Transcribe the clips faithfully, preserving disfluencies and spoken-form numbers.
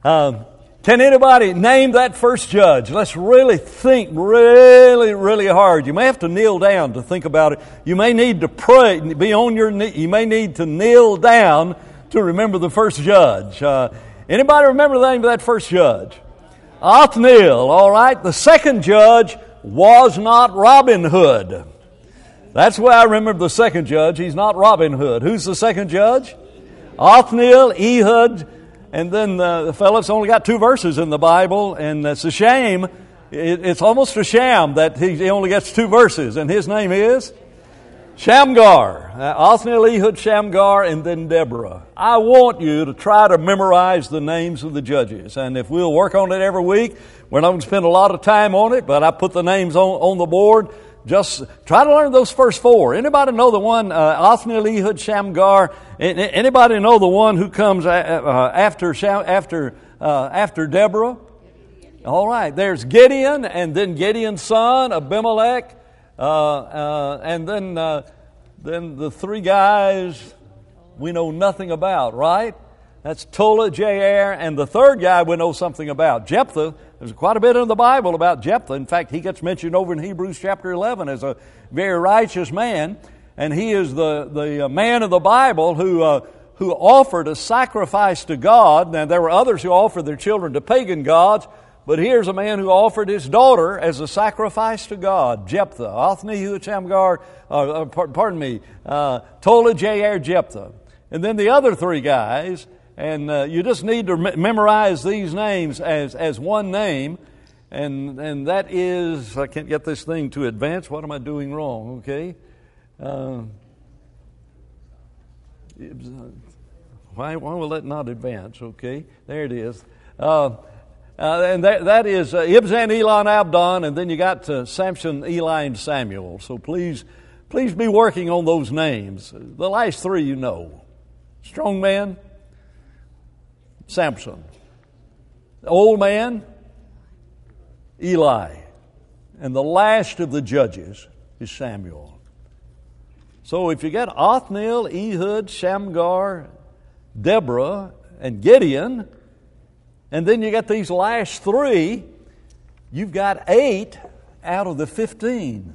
Um, can anybody name that first judge? Let's really think really, really hard. You may have to kneel down to think about it. You may need to pray, be on your knee. You may need to kneel down to remember the first judge. Uh, anybody remember the name of that first judge? Othniel, all right. The second judge was not Robin Hood. That's why I remember the second judge. He's not Robin Hood. Who's the second judge? Othniel, Ehud. And then uh, the fellow's only got two verses in the Bible, and it's a shame. It, it's almost a sham that he, he only gets two verses, and his name is Shamgar. Uh, Othniel, Ehud, Shamgar, and then Deborah. I want you to try to memorize the names of the judges, and if we'll work on it every week, we're not going to spend a lot of time on it, but I put the names on, on the board. Just try to learn those first four. Anybody know the one, uh, Othniel, Ehud, Shamgar? Anybody know the one who comes uh, after after uh, after Deborah? All right, there's Gideon, and then Gideon's son, Abimelech, uh, uh, and then uh, then the three guys we know nothing about, right? That's Tola, Jair, and the third guy we know something about, Jephthah. There's quite a bit in the Bible about Jephthah. In fact, he gets mentioned over in Hebrews chapter eleven as a very righteous man. And he is the, the man of the Bible who uh, who offered a sacrifice to God. Now, there were others who offered their children to pagan gods, but here's a man who offered his daughter as a sacrifice to God, Jephthah. Othniel, Shamgar, uh, pardon me, uh, Tola, Jair, Jephthah. And then the other three guys, and uh, you just need to me- memorize these names as, as one name, and and that is, I can't get this thing to advance. What am I doing wrong? Okay. Uh, why, why will that not advance? Okay, there it is. Uh, uh, and that, that is uh, Ibzan, Elon, Abdon, and then you got uh, Samson, Eli, and Samuel. So please, please be working on those names. The last three you know. Strong man, Samson. Old man, Eli. And the last of the judges is Samuel. So if you get Othniel, Ehud, Shamgar, Deborah, and Gideon, and then you got these last three, you've got eight out of the fifteen.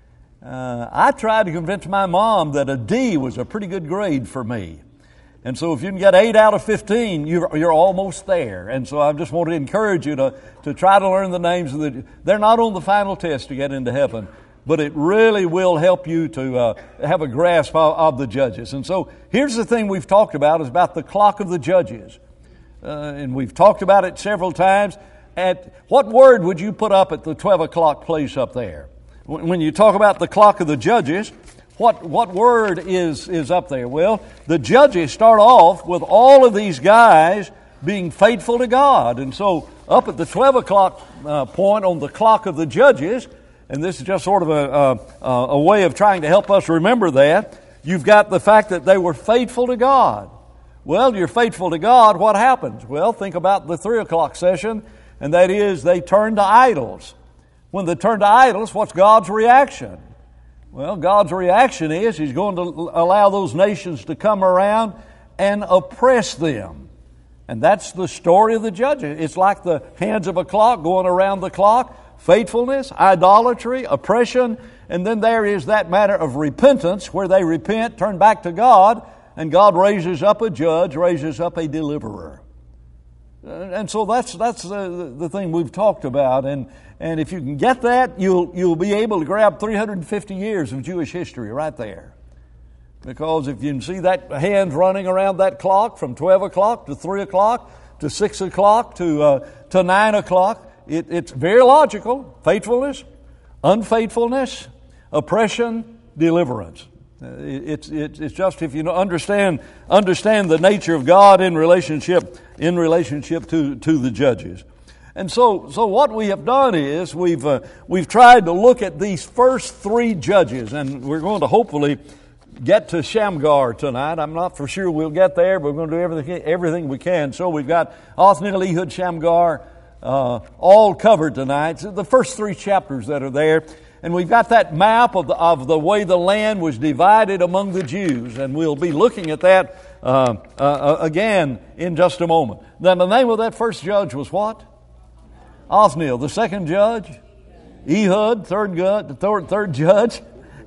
Uh, I tried to convince my mom that a D was a pretty good grade for me. And so if you can get eight out of fifteen, you're, you're almost there. And so I just want to encourage you to, to try to learn the names of the... They're not on the final test to get into heaven, but it really will help you to uh, have a grasp of, of the judges. And so here's the thing we've talked about, is about the clock of the judges. Uh, and we've talked about it several times. At what word would you put up at the twelve o'clock place up there? When you talk about the clock of the judges, what what word is, is up there? Well, the judges start off with all of these guys being faithful to God. And so up at the twelve o'clock uh, point on the clock of the judges, and this is just sort of a, a, a way of trying to help us remember that, you've got the fact that they were faithful to God. Well, you're faithful to God, what happens? Well, think about the three o'clock session, and that is they turn to idols. When they turn to idols, what's God's reaction? Well, God's reaction is He's going to allow those nations to come around and oppress them. And that's the story of the judges. It's like the hands of a clock going around the clock. Faithfulness, idolatry, oppression, and then there is that matter of repentance where they repent, turn back to God, and God raises up a judge, raises up a deliverer. And so that's that's the, the thing we've talked about. And, and if you can get that, you'll you'll be able to grab three hundred fifty years of Jewish history right there. Because if you can see that hand running around that clock from twelve o'clock to three o'clock to six o'clock to uh, to nine o'clock, it, it's very logical. Faithfulness, unfaithfulness, oppression, deliverance. It's it's it's just if you understand understand the nature of God in relationship in relationship to, to the judges, and so so what we have done is we've uh, we've tried to look at these first three judges, and we're going to hopefully get to Shamgar tonight. I'm not for sure we'll get there, but we're going to do everything everything we can. So we've got Othniel, Ehud, Shamgar, uh, all covered tonight. So the first three chapters that are there. And we've got that map of the, of the way the land was divided among the Jews. And we'll be looking at that uh, uh, again in just a moment. Then the name of that first judge was what? Othniel. The second judge? Ehud. Third, good, third, third judge?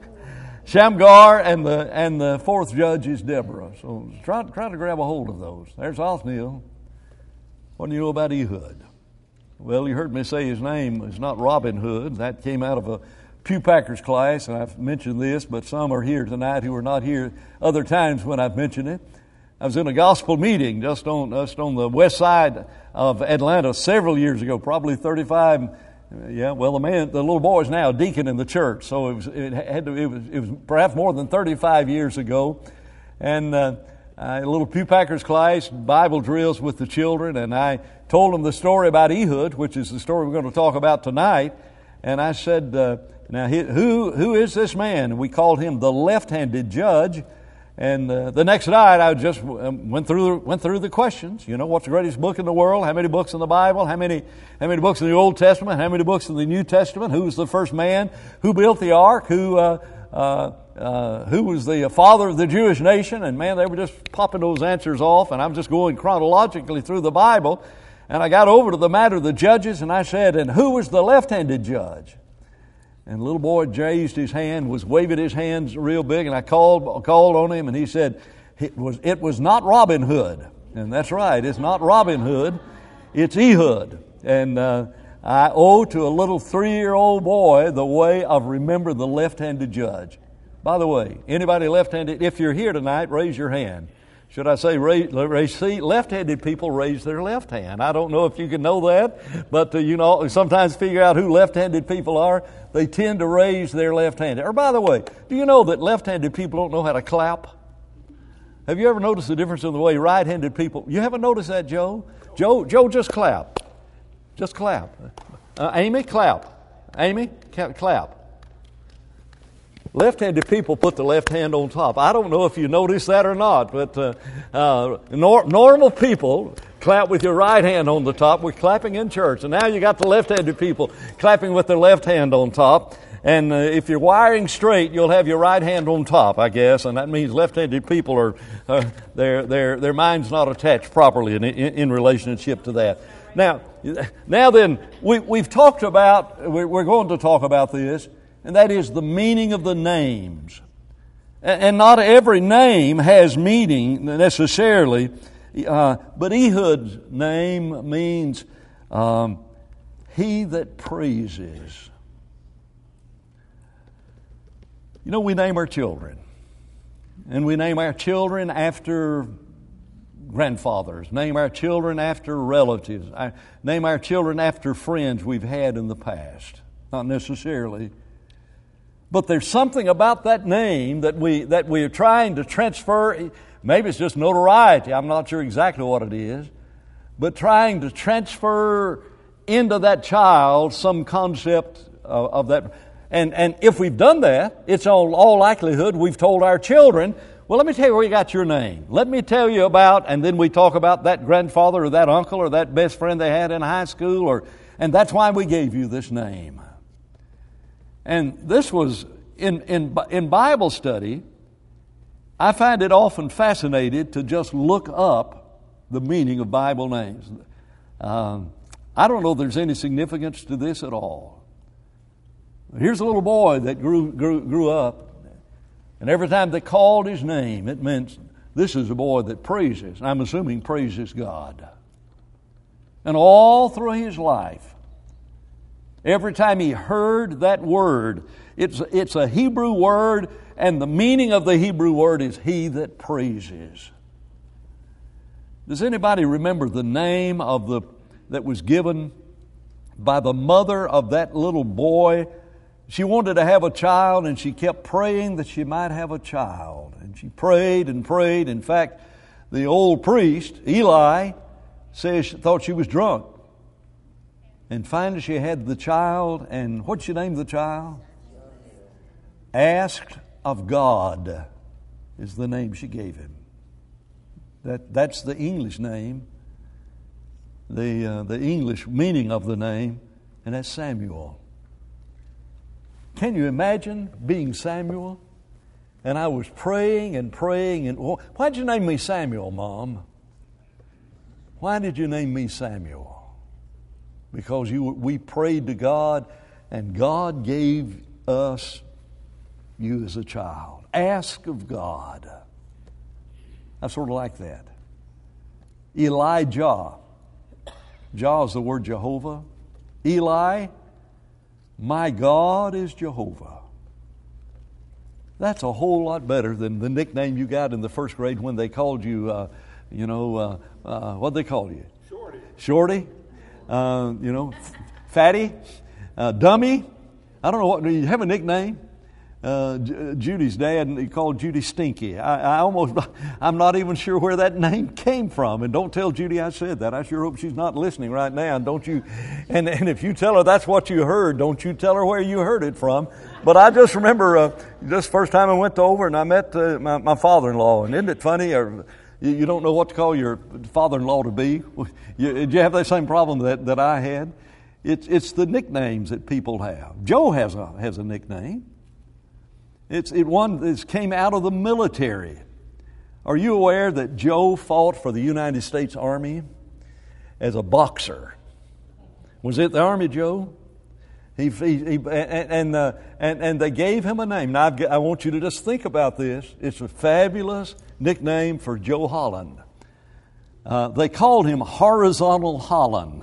Shamgar. And the, and the fourth judge is Deborah. So try, try to grab a hold of those. There's Othniel. What do you know about Ehud? Well, you heard me say his name is not Robin Hood. That came out of a Pew Packers class, and I've mentioned this, but some are here tonight who are not here other times when I've mentioned it. I was in a gospel meeting just on just on the west side of Atlanta several years ago, probably thirty-five. Yeah, well, the man, the little boy is now a deacon in the church, so it was it had to it was it was perhaps more than thirty-five years ago, and uh, a little Pew Packers class, Bible drills with the children, and I told them the story about Ehud, which is the story we're going to talk about tonight, and I said. Uh, Now, who who is this man? And we called him the left-handed judge. And uh, the next night, I just went through went through the questions. You know, what's the greatest book in the world? How many books in the Bible? How many how many books in the Old Testament? How many books in the New Testament? Who was the first man? Who built the ark? Who uh, uh, uh, who was the father of the Jewish nation? And man, they were just popping those answers off. And I'm just going chronologically through the Bible. And I got over to the matter of the judges, and I said, "And who was the left-handed judge?" And the little boy raised his hand, was waving his hands real big, and I called called on him, and he said, it was, it was not Robin Hood. And that's right, it's not Robin Hood, it's Ehud. And uh, I owe to a little three-year-old boy the way of remember the left-handed judge. By the way, anybody left-handed, if you're here tonight, raise your hand. Should I say, raise, raise, see, left-handed people raise their left hand. I don't know if you can know that, but uh, you know, sometimes figure out who left-handed people are. They tend to raise their left hand. Or by the way, do you know that left-handed people don't know how to clap? Have you ever noticed the difference in the way right-handed people? You haven't noticed that, Joe? Joe, Joe, just clap. Just clap. Uh, Amy, clap. Amy, clap. Left-handed people put the left hand on top. I don't know if you noticed that or not, but uh, uh, nor- normal people clap with your right hand on the top. We're clapping in church. And now you got the left-handed people clapping with their left hand on top. And uh, if you're wiring straight, you'll have your right hand on top, I guess. And that means left-handed people are, uh, their, their, their mind's not attached properly in, in, in relationship to that. Now, now then, we, we've talked about, we're, we're going to talk about this, and that is the meaning of the names. And not every name has meaning necessarily, uh, but Ehud's name means um, he that praises. You know, we name our children. And we name our children after grandfathers, name our children after relatives, name our children after friends we've had in the past. Not necessarily. But there's something about that name that we that we are trying to transfer. Maybe it's just notoriety. I'm not sure exactly what it is. But trying to transfer into that child some concept of, of that. And, and if we've done that, it's all, all likelihood we've told our children, well, let me tell you where you got your name. Let me tell you about, and then we talk about that grandfather or that uncle or that best friend they had in high school, or and that's why we gave you this name. And this was, in, in, in Bible study, I find it often fascinating to just look up the meaning of Bible names. Um, I don't know if there's any significance to this at all. Here's a little boy that grew, grew, grew up, and every time they called his name, it meant this is a boy that praises. I'm assuming praises God. And all through his life, every time he heard that word, it's, it's a Hebrew word, and the meaning of the Hebrew word is he that praises. Does anybody remember the name of the that was given by the mother of that little boy? She wanted to have a child, and she kept praying that she might have a child. And she prayed and prayed. In fact, the old priest, Eli, says she thought she was drunk. And finally she had the child, and what'd she name the child? Asked of God is the name she gave him. That that's the English name, the uh, the English meaning of the name, and that's Samuel. Can you imagine being Samuel? And I was praying and praying. And why'd you name me Samuel, Mom? Why did you name me Samuel? Because you, we prayed to God, and God gave us you as a child. Ask of God. I sort of like that. Elijah. Jah is the word Jehovah. Eli, my God is Jehovah. That's a whole lot better than the nickname you got in the first grade when they called you, uh, you know, uh, uh, what'd they call you? Shorty. Shorty. Uh, you know, Fatty. Uh, Dummy. I don't know what, do you have a nickname? Uh, J- Judy's dad, he called Judy Stinky. I, I almost, I'm not even sure where that name came from. And don't tell Judy I said that. I sure hope she's not listening right now. And don't you, and, and if you tell her that's what you heard, don't you tell her where you heard it from. But I just remember, uh, just first time I went over and I met uh, my, my father-in-law. And isn't it funny? Or, you, you don't know what to call your father-in-law to be. You, did you have that same problem that, that I had? It's, it's the nicknames that people have. Joe has a, has a nickname. It's it one that came out of the military. Are you aware that Joe fought for the United States Army as a boxer? Was it the Army, Joe? He, he, he and, uh, and and they gave him a name. Now I've, I want you to just think about this. It's a fabulous nickname for Joe Holland. Uh, they called him Horizontal Holland.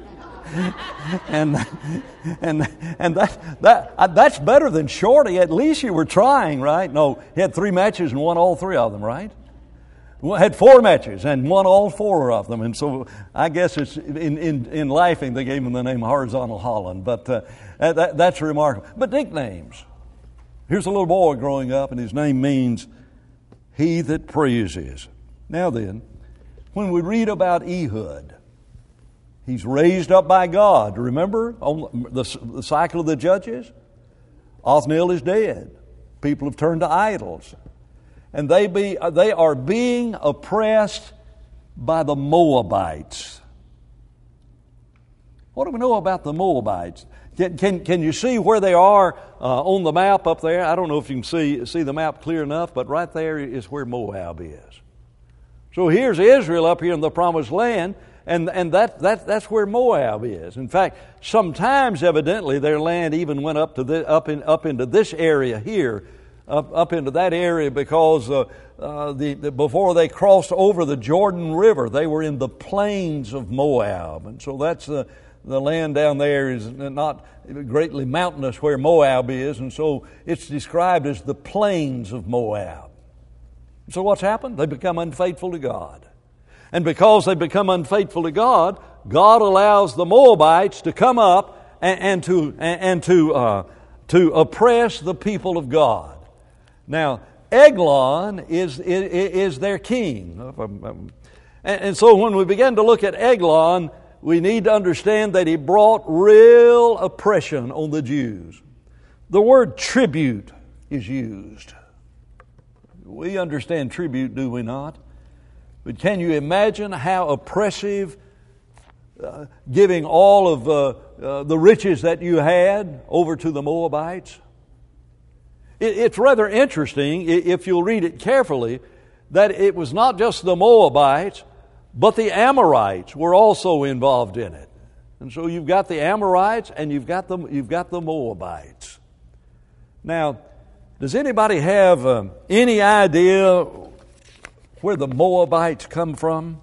and and and that that that's better than Shorty. At least you were trying, right? No, he had three matches and won all three of them, right? Well, had four matches and won all four of them. And so I guess it's in in, in laughing they gave him the name Horizontal Holland. But uh, that, that's remarkable. But nicknames. Here's a little boy growing up, and his name means he that praises. Now then, when we read about Ehud, he's raised up by God. Remember on the, the cycle of the judges? Othniel is dead. People have turned to idols. And they be they are being oppressed by the Moabites. What do we know about the Moabites? Can, can, can you see where they are uh, on the map up there? I don't know if you can see, see the map clear enough, but right there is where Moab is. So here's Israel up here in the Promised Land, and, and that, that, that's where Moab is. In fact, sometimes evidently their land even went up, to the, up, in, up into this area here, up, up into that area because uh, uh, the, the, before they crossed over the Jordan River, they were in the plains of Moab. And so that's the, the land down there is not greatly mountainous where Moab is, and so it's described as the plains of Moab. So what's happened? They become unfaithful to God. And because they become unfaithful to God, God allows the Moabites to come up and, and to and, and to uh, to oppress the people of God. Now, Eglon is is, is their king, and, and so when we begin to look at Eglon, we need to understand that he brought real oppression on the Jews. The word tribute is used. We understand tribute, do we not? But can you imagine how oppressive uh, giving all of uh, uh, the riches that you had over to the Moabites? It, it's rather interesting, if you'll read it carefully, that it was not just the Moabites, but the Amorites were also involved in it. And so you've got the Amorites and you've got the, you've got the Moabites. Now, does anybody have um, any idea where the Moabites come from?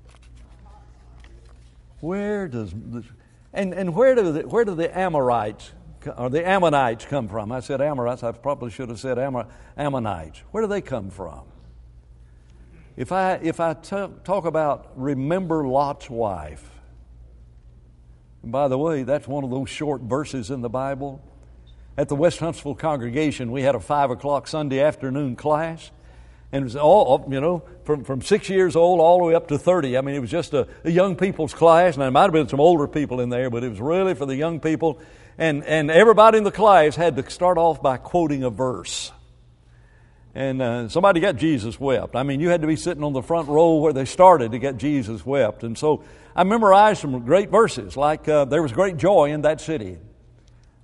Where does and and where do the, where do the Amorites or the Ammonites come from? I said Amorites. I probably should have said Ammon, Ammonites. Where do they come from? If I if I t- talk about remember Lot's wife. And by the way, that's one of those short verses in the Bible. At the West Huntsville congregation, we had a five o'clock Sunday afternoon class. And it was all, you know, from, from six years old all the way up to thirty. I mean, it was just a, a young people's class. And there might have been some older people in there, but it was really for the young people. And, and everybody in the class had to start off by quoting a verse. And uh, somebody got Jesus wept. I mean, you had to be sitting on the front row where they started to get Jesus wept. And so I memorized some great verses, like uh, there was great joy in that city.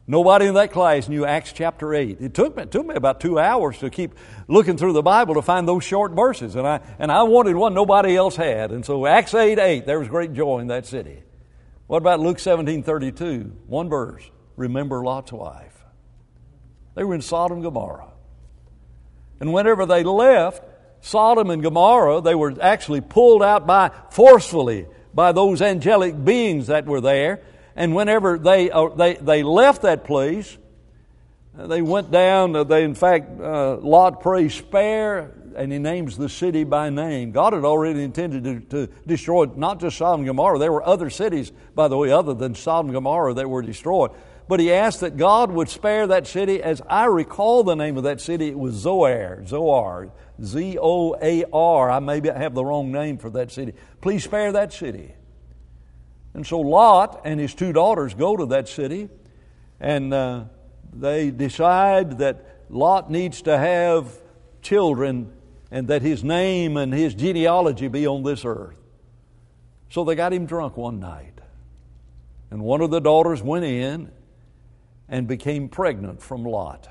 Nobody in that class knew Acts chapter eight. It took me, it took me about two hours to keep looking through the Bible to find those short verses. And I, and I wanted one nobody else had. And so Acts eight eight, there was great joy in that city. What about Luke seventeen thirty-two? One verse. Remember Lot's wife. They were in Sodom and Gomorrah. And whenever they left Sodom and Gomorrah, they were actually pulled out by forcefully by those angelic beings that were there. And whenever they uh, they they left that place, uh, they went down. Uh, they in fact, uh, Lot prays, "Spare," and he names the city by name. God had already intended to, to destroy not just Sodom and Gomorrah. There were other cities, by the way, other than Sodom and Gomorrah that were destroyed. But he asked that God would spare that city. As I recall the name of that city, it was Zoar, Zoar, Z O A R. I maybe have the wrong name for that city. Please spare that city. And so Lot and his two daughters go to that city, and uh, they decide that Lot needs to have children and that his name and his genealogy be on this earth. So they got him drunk one night. And one of the daughters went in and became pregnant from Lot.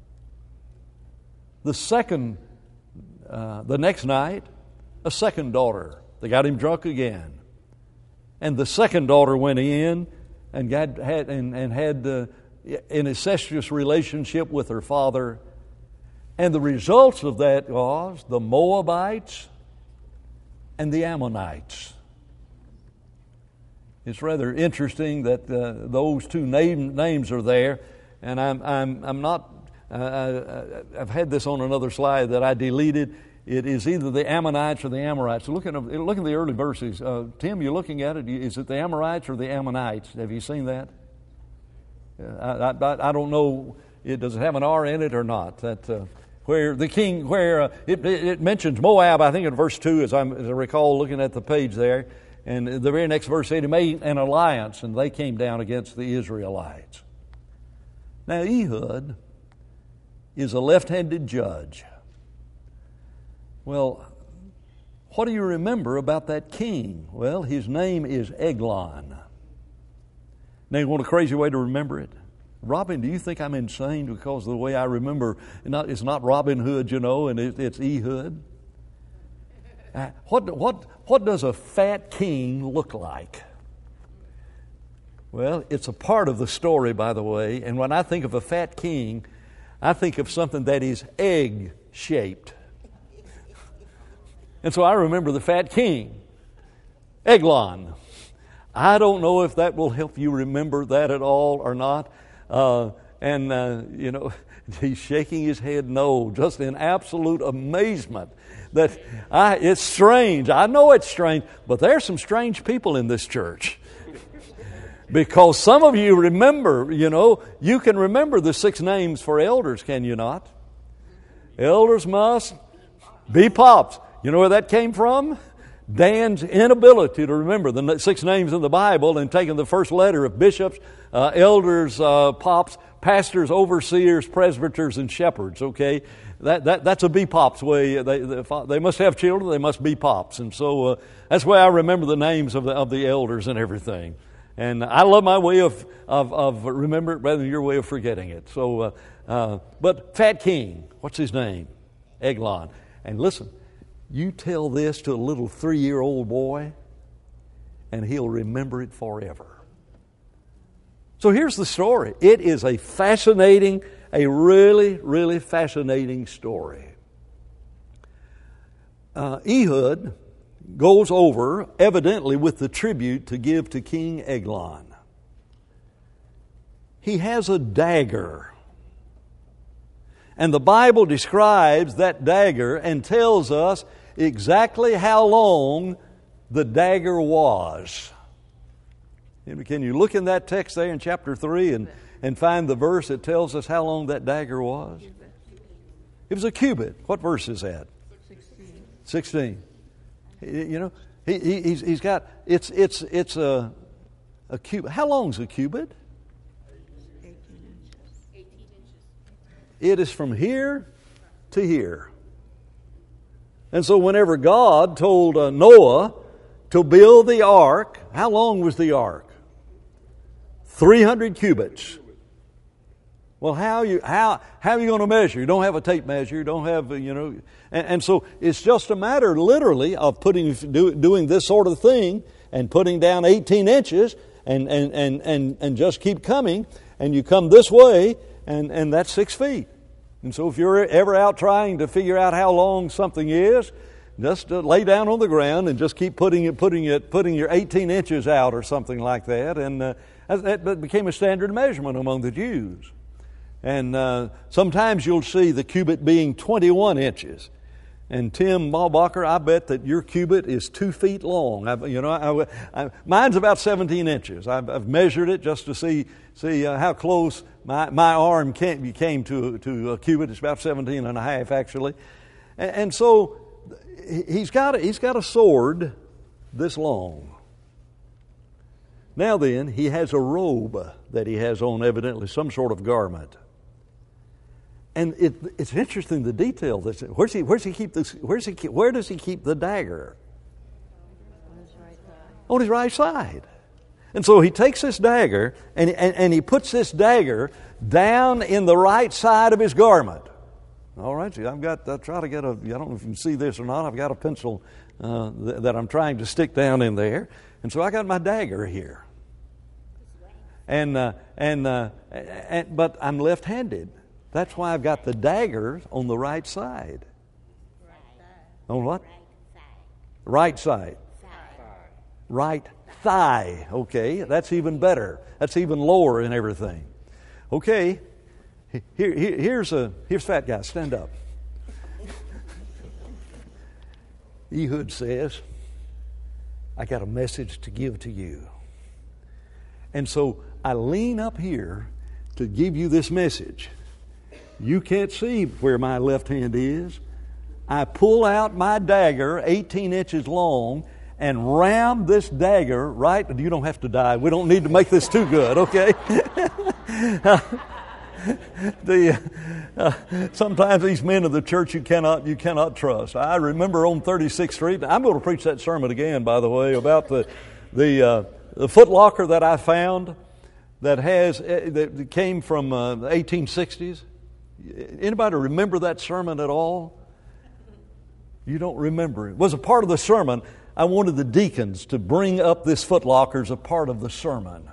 The second, uh, the next night, a second daughter. They got him drunk again. And the second daughter went in and got, had and, and had uh, an incestuous relationship with her father. And the results of that was the Moabites and the Ammonites. It's rather interesting that uh, those two name, names are there, and I'm I'm I'm not. Uh, I've had this on another slide that I deleted. It is either the Ammonites or the Amorites. So look at look at the early verses. Uh, Tim, you're looking at it. Is it the Amorites or the Ammonites? Have you seen that? I, I, I don't know. It does it have an R in it or not? That uh, where the king where uh, it, it mentions Moab. I think in verse two, as, I'm, as I recall, looking at the page there. And the very next verse said he made an alliance, and they came down against the Israelites. Now Ehud is a left-handed judge. Well, what do you remember about that king? Well, his name is Eglon. Now, you want a crazy way to remember it? Robin, do you think I'm insane because of the way I remember? It's not Robin Hood, you know, and it's Ehud. Uh, what, what, what does a fat king look like? Well, it's a part of the story, by the way. And when I think of a fat king, I think of something that is egg-shaped. And so I remember the fat king, Eglon. I don't know if that will help you remember that at all or not. Uh, and, uh, you know, he's shaking his head no, just in absolute amazement. That I, it's strange. I know it's strange, but there's some strange people in this church. Because some of you remember, you know, you can remember the six names for elders, can you not? Elders must be pops. You know where that came from? Dan's inability to remember the six names in the Bible and taking the first letter of bishops, uh, elders, uh, pops, pastors, overseers, presbyters, and shepherds, okay? That, that that's a be pops way. They, they they must have children. They must be pops, and so uh, that's why I remember the names of the of the elders and everything. And I love my way of of, of remember it rather than your way of forgetting it. So, uh, uh, but Fat King, what's his name? Eglon. And listen, you tell this to a little three-year-old boy, and he'll remember it forever. So here's the story. It is a fascinating. A really, really fascinating story. Uh, Ehud goes over, evidently with the tribute to give to King Eglon. He has a dagger. And the Bible describes that dagger and tells us exactly how long the dagger was. Can you look in that text there in chapter three and And find the verse that tells us how long that dagger was? It was a cubit. What verse is that? Sixteen. Sixteen. You know, he, he, he's, he's got it's it's it's a a cubit. How long's a cubit? Eighteen inches. Eighteen inches. It is from here to here. And so, whenever God told uh, Noah to build the ark, how long was the ark? Three hundred cubits. Well, how you how how are you going to measure? You don't have a tape measure. You don't have you know, and, and so it's just a matter, literally, of putting do, doing this sort of thing and putting down eighteen inches and and and and and just keep coming, and you come this way, and and that's six feet. And so if you're ever out trying to figure out how long something is, just uh, lay down on the ground and just keep putting it, putting it, putting your eighteen inches out or something like that. And uh, that became a standard measurement among the Jews. And uh, sometimes you'll see the cubit being twenty-one inches. And Tim Malbacher, I bet that your cubit is two feet long. I, you know, I, I, mine's about seventeen inches. I've, I've measured it just to see see uh, how close my my arm came, came to to a cubit. It's about seventeen and a half actually. And, and so he's got a, he's got a sword this long. Now then, he has a robe that he has on, evidently some sort of garment. And it, it's interesting the detail. This where's he? Where's he keep this? Where's he? Keep, where does he keep the dagger? On his right side. On his right side. And so he takes this dagger and, and and he puts this dagger down in the right side of his garment. All right, see, I've got. I try to get a. I don't know if you can see this or not. I've got a pencil uh, th- that I'm trying to stick down in there, and so I got my dagger here. And uh, and, uh, and but I'm left-handed. That's why I've got the dagger on the right side. Right side. On what? Right side. Right side. Side. Right thigh. Okay, that's even better. That's even lower in everything. Okay, here, here here's a here's fat guy. Stand up. Ehud says, "I got a message to give to you." And so I lean up here to give you this message. You can't see where my left hand is. I pull out my dagger, eighteen inches long, and ram this dagger right. You don't have to die. We don't need to make this too good, okay? the uh, sometimes these men of the church you cannot you cannot trust. I remember on thirty-sixth Street. I'm going to preach that sermon again, by the way, about the the uh, the Foot Locker that I found that has that came from uh, the eighteen sixties. Anybody remember that sermon at all? You don't remember it. It was a part of the sermon. I wanted the deacons to bring up this Foot Locker as a part of the sermon.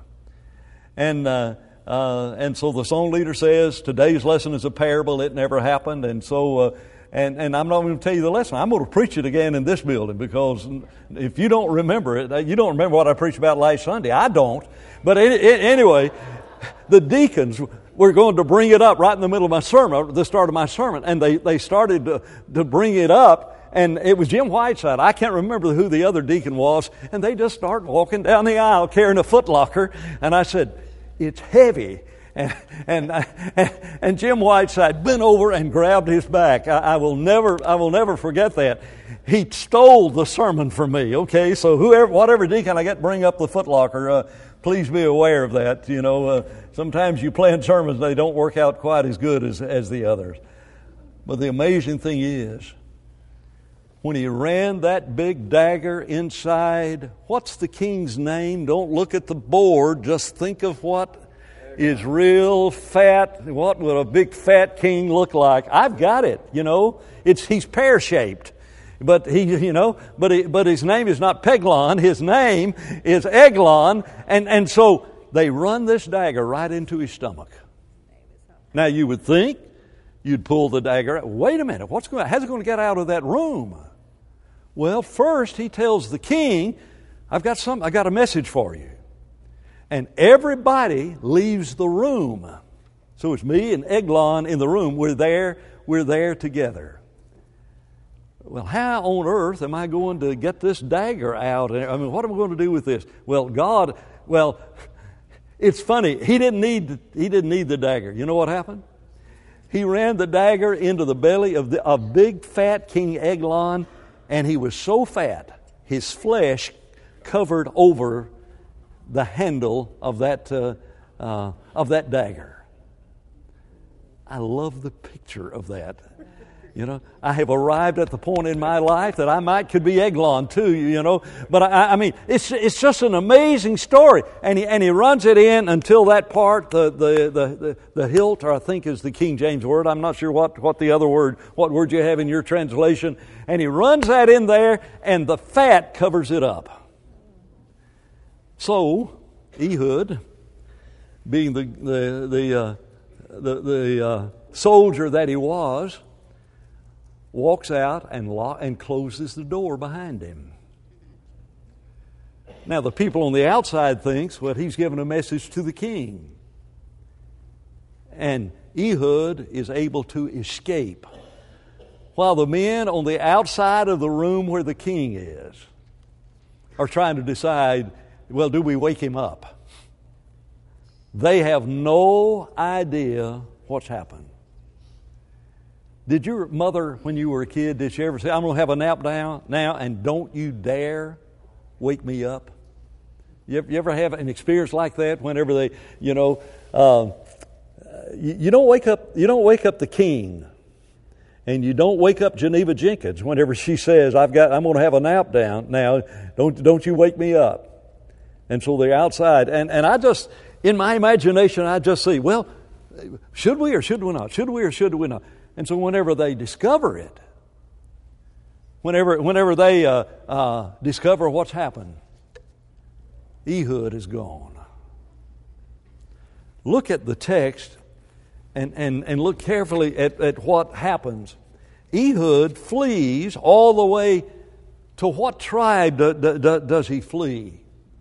And uh, uh, and so the song leader says, today's lesson is a parable. It never happened. And so, uh, and, and I'm not going to tell you the lesson. I'm going to preach it again in this building, because if you don't remember it, you don't remember what I preached about last Sunday. I don't. But anyway, the deacons were going to bring it up right in the middle of my sermon, the start of my sermon. And they, they started to, to bring it up. And it was Jim Whiteside. I can't remember who the other deacon was. And they just started walking down the aisle carrying a Foot Locker. And I said, it's heavy. And and, and, and Jim Whiteside bent over and grabbed his back. I, I will never I will never forget that. He stole the sermon from me. Okay, so whoever, whatever deacon I get to bring up the Foot Locker, uh, please be aware of that. You know, uh, sometimes you plan sermons, they don't work out quite as good as as the others. But the amazing thing is, when he ran that big dagger inside, what's the king's name? Don't look at the board. Just think of what is real fat. What would a big fat king look like? I've got it. You know, it's he's pear-shaped, but he, you know, but he, but his name is not Peglon. His name is Eglon, and and so they run this dagger right into his stomach. Now you would think you'd pull the dagger out. Wait a minute. What's going? How's it going to get out of that room? Well, first he tells the king, I've got some, I got a message for you. And everybody leaves the room. So it's me and Eglon in the room. We're there, we're there together. Well, how on earth am I going to get this dagger out? I mean, what am I going to do with this? Well, God, well, it's funny. He didn't need, he didn't need the dagger. You know what happened? He ran the dagger into the belly of the of big fat King Eglon. And he was so fat, his flesh covered over the handle of that uh, uh, of that dagger. I love the picture of that. You know, I have arrived at the point in my life that I might could be Eglon too, you know. But I, I mean, it's it's just an amazing story. And he and he runs it in until that part, the the the the, the hilt, or I think is the King James word. I'm not sure what, what the other word, what word you have in your translation. And he runs that in there, and the fat covers it up. So Ehud, being the the the uh, the, the uh, soldier that he was, walks out and lock, and closes the door behind him. Now the people on the outside thinks, well, he's giving a message to the king. And Ehud is able to escape, while the men on the outside of the room where the king is are trying to decide, well, do we wake him up? They have no idea what's happened. Did your mother, when you were a kid, did she ever say, I'm going to have a nap now, now and don't you dare wake me up? You ever, you ever have an experience like that whenever they, you know, uh, you, you don't wake up, you don't wake up the king, and you don't wake up Geneva Jenkins whenever she says, I've got, I'm going to have a nap down now, don't, don't you wake me up. And so they're outside. And, and I just, in my imagination, I just see, well, should we or should we not? Should we or should we not? And so whenever they discover it, whenever whenever they uh, uh, discover what's happened, Ehud is gone. Look at the text and, and, and look carefully at, at what happens. Ehud flees all the way to what tribe do, do, do, does he flee?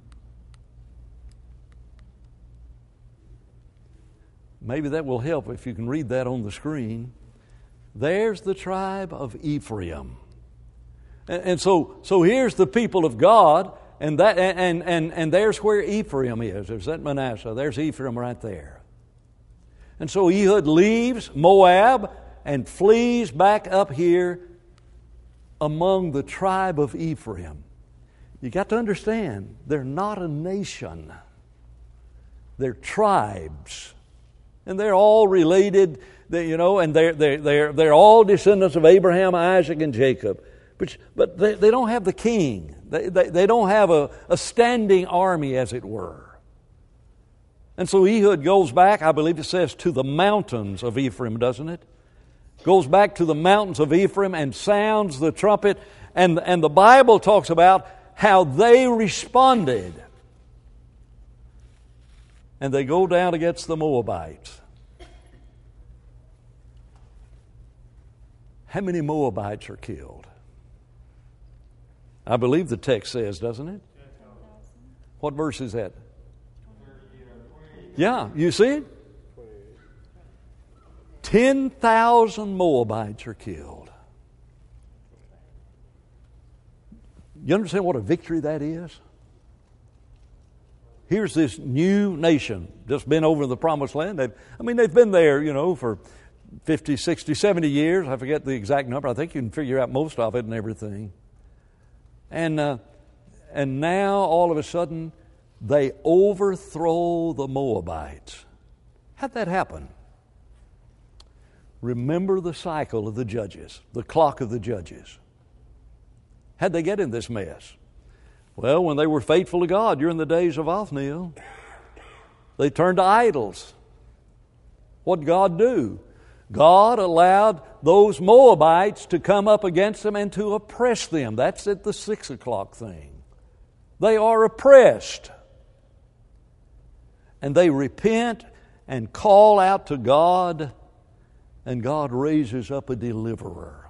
Maybe that will help if you can read that on the screen. There's the tribe of Ephraim. And, and so so here's the people of God, and that and, and, and there's where Ephraim is. There's that Manasseh. There's Ephraim right there. And so Ehud leaves Moab and flees back up here among the tribe of Ephraim. You got to understand, they're not a nation. They're tribes. And they're all related, they, you know, and they're, they're, they're, they're all descendants of Abraham, Isaac, and Jacob. But, but they, they don't have the king. They, they, they don't have a, a standing army, as it were. And so Ehud goes back, I believe it says, to the mountains of Ephraim, doesn't it? Goes back to the mountains of Ephraim and sounds the trumpet. And, and the Bible talks about how they responded. And they go down against the Moabites. How many Moabites are killed? I believe the text says, doesn't it? What verse is that? Yeah, you see it? ten thousand Moabites are killed. You understand what a victory that is? Here's this new nation just been over the Promised Land. They've, I mean, they've been there, you know, for fifty, sixty, seventy years. I forget the exact number. I think you can figure out most of it and everything. And uh, and now, all of a sudden, they overthrow the Moabites. How'd that happen? Remember the cycle of the judges, the clock of the judges. How'd they get in this mess? Well, when they were faithful to God during the days of Othniel, they turned to idols. What'd God do? God allowed those Moabites to come up against them and to oppress them. That's at the six o'clock thing. They are oppressed. And they repent and call out to God, and God raises up a deliverer.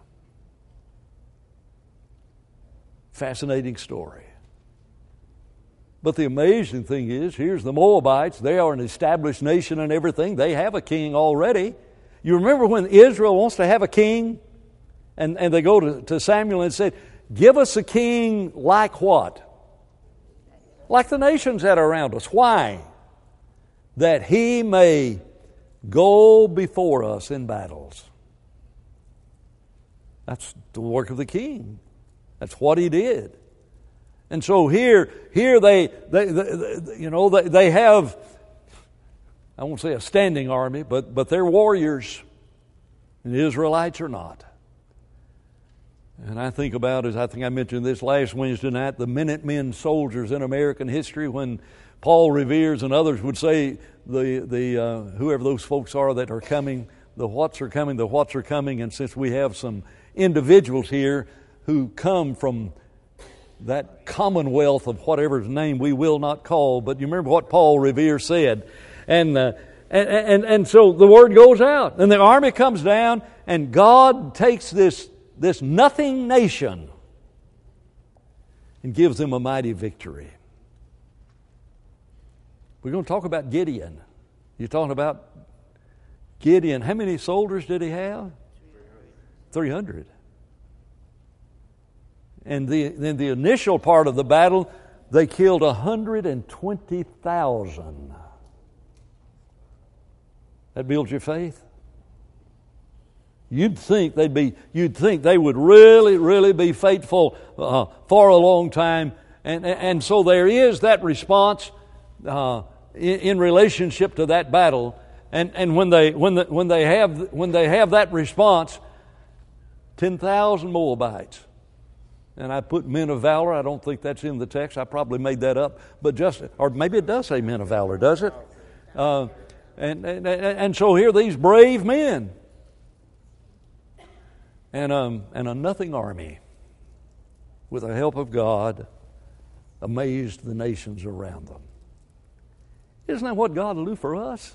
Fascinating story. But the amazing thing is, here's the Moabites. They are an established nation and everything. They have a king already. You remember when Israel wants to have a king? And, and they go to, to Samuel and say, give us a king like what? Like the nations that are around us. Why? That he may go before us in battles. That's the work of the king. That's what he did. And so here, here they, they, they you know, they, they have, I won't say a standing army, but, but they're warriors. And the Israelites are not. And I think about, as I think I mentioned this last Wednesday night, the Minutemen soldiers in American history, when Paul Revere's and others would say, the the uh, whoever those folks are that are coming, the whats are coming, the whats are coming. And since we have some individuals here who come from that commonwealth of whatever's name we will not call, but you remember what Paul Revere said. And, uh, and, and, and so the word goes out, and the army comes down, and God takes this This nothing nation and gives them a mighty victory. We're going to talk about Gideon. You're talking about Gideon. How many soldiers did he have? three hundred. And the, then the initial part of the battle, they killed one hundred twenty thousand. That builds your faith? You'd think they'd be. You'd think they would really, really be faithful uh, for a long time, and and so there is that response uh, in, in relationship to that battle, and and when they when the, when they have when they have that response, ten thousand Moabites, and I put men of valor. I don't think that's in the text. I probably made that up, but just or maybe it does say men of valor, does it? Uh, and, and and so here these brave men. And, um, and a nothing army, with the help of God, amazed the nations around them. Isn't that what God will do for us?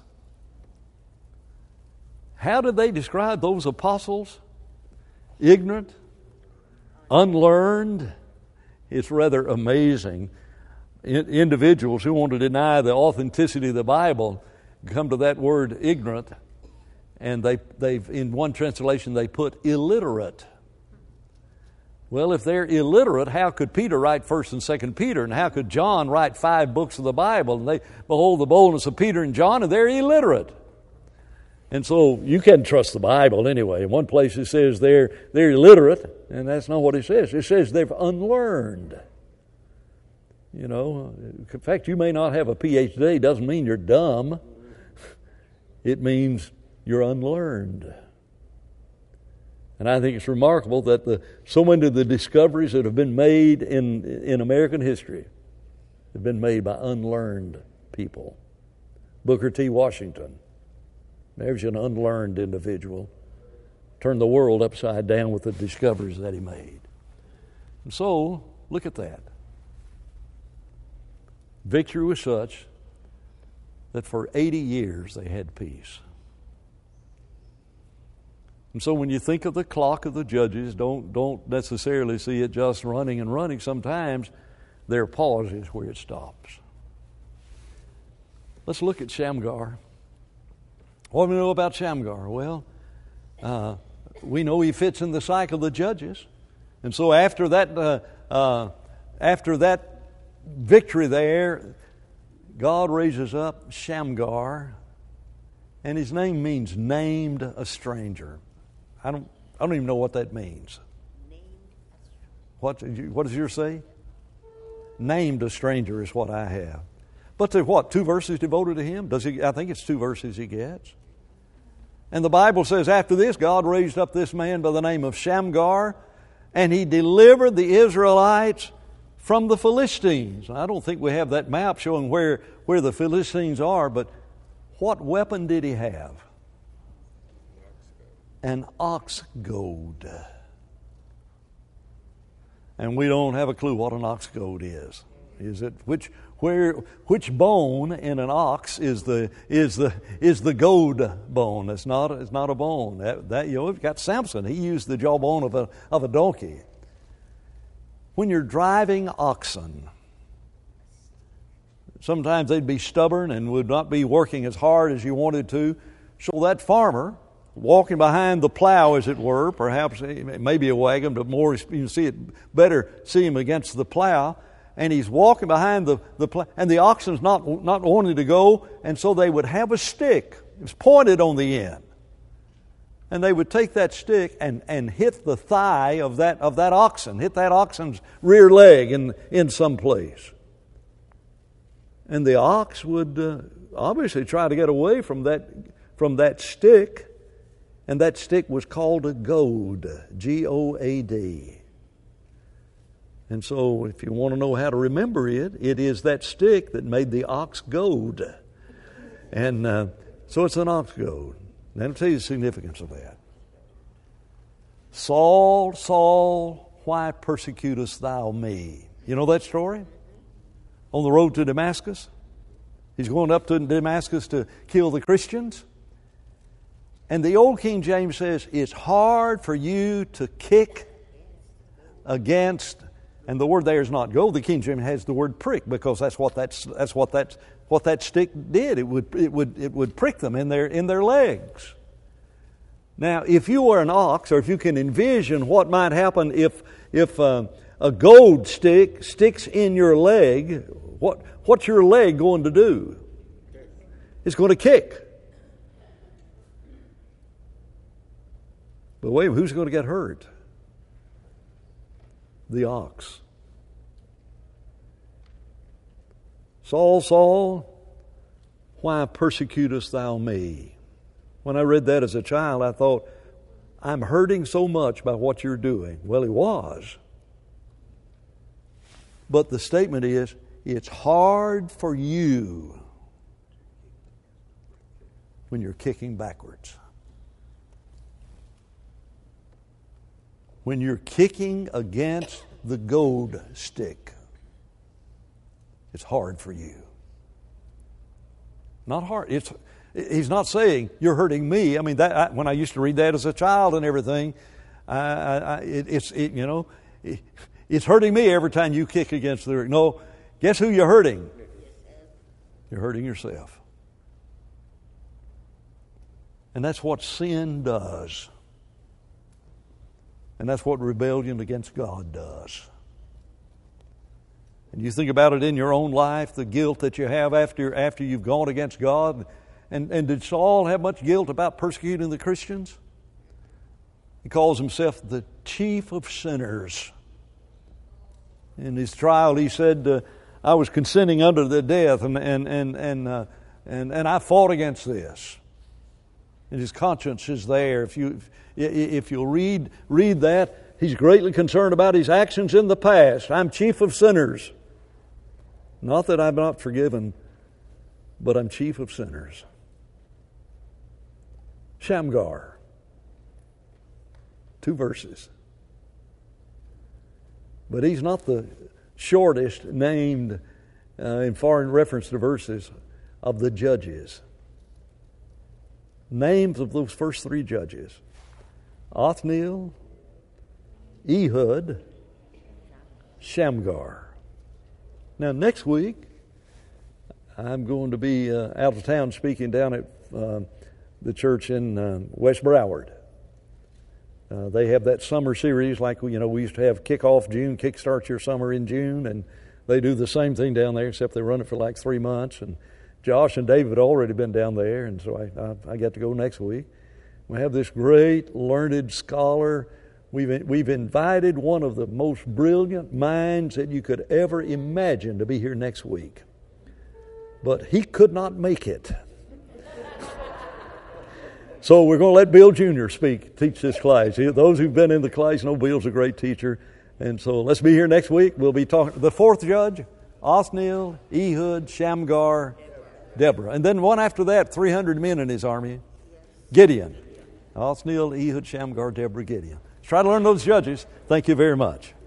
How did they describe those apostles? Ignorant, unlearned. It's rather amazing. In, individuals who want to deny the authenticity of the Bible come to that word ignorant. And they, they've in one translation they put illiterate. Well, if they're illiterate, how could Peter write First and Second Peter, and how could John write five books of the Bible? And they behold the boldness of Peter and John, and they're illiterate. And so you can't trust the Bible anyway. In one place it says they're they're illiterate, and that's not what it says. It says they're unlearned. You know, in fact, you may not have a P H D. Doesn't mean you're dumb. It means you're unlearned. And I think it's remarkable that the so many of the discoveries that have been made in, in American history have been made by unlearned people. Booker T. Washington, there's an unlearned individual, turned the world upside down with the discoveries that he made. And so, look at that. Victory was such that for eighty years they had peace. And so when you think of the clock of the judges, don't don't necessarily see it just running and running. Sometimes there are pauses where it stops. Let's look at Shamgar. What do we know about Shamgar? Well, uh, we know he fits in the cycle of the judges. And so after that, uh, uh, after that victory there, God raises up Shamgar, and his name means named a stranger. I don't I don't even know what that means. What, what does yours say? Named a stranger is what I have. But there's what, two verses devoted to him? Does he? I think it's two verses he gets. And the Bible says after this, God raised up this man by the name of Shamgar, and he delivered the Israelites from the Philistines. I don't think we have that map showing where, where the Philistines are, but what weapon did he have? An ox goad. And we don't have a clue what an ox goad is. Is it which where which bone in an ox is the is the is the goad bone? It's not it's not a bone. That, that you know, we've got Samson. He used the jawbone of a of a donkey. When you're driving oxen, sometimes they'd be stubborn and would not be working as hard as you wanted to. So that farmer, walking behind the plow, as it were, perhaps maybe a wagon, but more you can see it better, see him against the plow, and he's walking behind the, the plow, and the oxen's not not wanting to go, and so they would have a stick. It was pointed on the end. And they would take that stick and, and hit the thigh of that of that oxen, hit that oxen's rear leg in, in some place. And the ox would uh, obviously try to get away from that from that stick. And that stick was called a goad, G O A D. And so if you want to know how to remember it, it is that stick that made the ox goad. And uh, so it's an ox goad. Let me tell you the significance of that. Saul, Saul, why persecutest thou me? You know that story? On the road to Damascus. He's going up to Damascus to kill the Christians. And the old King James says, it's hard for you to kick against, and the word there is not goad. The King James has the word prick, because that's what that's that's what that what that stick did. It would it would it would prick them in their in their legs. Now, if you were an ox, or if you can envision what might happen if if uh, a goad stick sticks in your leg, what what's your leg going to do? It's going to kick. But wait, who's going to get hurt? The ox. Saul, Saul, why persecutest thou me? When I read that as a child, I thought, I'm hurting so much by what you're doing. Well, he was. But the statement is, it's hard for you when you're kicking backwards. When you're kicking against the goad stick, it's hard for you. Not hard. It's, he's not saying you're hurting me. I mean, that I, when I used to read that as a child and everything, I, I, it, it's it, you know, it, it's hurting me every time you kick against the. No, guess who you're hurting? You're hurting yourself. And that's what sin does. And that's what rebellion against God does. And you think about it in your own life, the guilt that you have after after you've gone against God. And, and did Saul have much guilt about persecuting the Christians? He calls himself the chief of sinners. In his trial, he said, uh, I was consenting unto the death, and and and and, uh, and and I fought against this. And his conscience is there. If you if you'll read read that, he's greatly concerned about his actions in the past. I'm chief of sinners. Not that I'm not forgiven, but I'm chief of sinners. Shamgar. Two verses. But he's not the shortest named uh, in foreign reference to verses of the judges. Names of those first three judges: Othniel, Ehud, Shamgar. Now, next week, I'm going to be uh, out of town speaking down at uh, the church in uh, West Broward. Uh, they have that summer series, like you know we used to have Kickoff June, Kickstart Your Summer in June, and they do the same thing down there, except they run it for like three months. And Josh and David had already been down there, and so I, I, I got to go next week. We have this great learned scholar. We've we've invited one of the most brilliant minds that you could ever imagine to be here next week, but he could not make it. So we're going to let Bill Junior speak, teach this class. Those who've been in the class know Bill's a great teacher. And so let's be here next week. We'll be talking the fourth judge, Othniel, Ehud, Shamgar, Deborah. And then one after that, three hundred men in his army, Gideon. Othniel, Ehud, Shamgar, Deborah, Gideon. Let's try to learn those judges. Thank you very much.